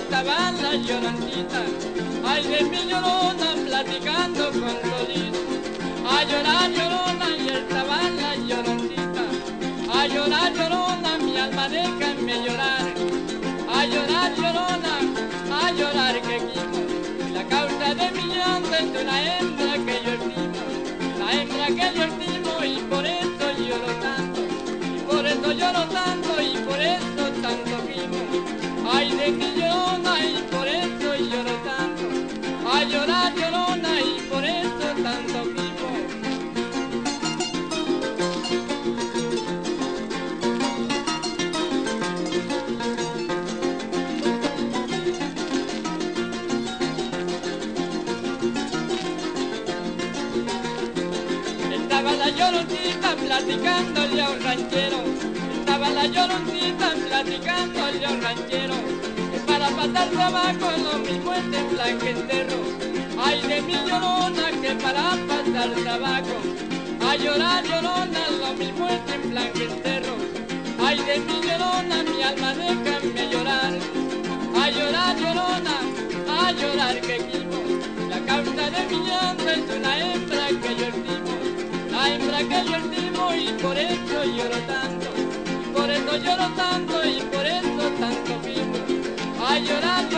estaba la lloroncita, ay de mi llorona platicando con Lolita. A llorar llorona y estaba la lloroncita, a llorar llorona mi alma déjame llorar. A llorar llorona, a llorar que quimo, la causa de mi llanto es una hembra que yo estimo, la hembra que yo estimo y por eso lloro tanto, y por eso lloro tanto y por eso tanto quimo. Ay de mi llorona y por eso lloro tanto, a llorar llorona y por eso tanto quimo. Estaba la lloroncita platicándole a un ranchero, estaba la lloroncita platicándole a un ranchero, que para pasar trabajo lo mismo es en Blanquenterro. Ay de mi llorona que para pasar trabajo, a llorar llorona lo mismo es en Blanquenterro. Ay de mi llorona mi alma déjame llorar. A llorar llorona, a llorar que quimo, la causa de mi llanto es una hembra que yo estimo, la hembra que yo estimo y por eso lloro tanto, y por eso lloro tanto y por eso tanto quimo. A llorar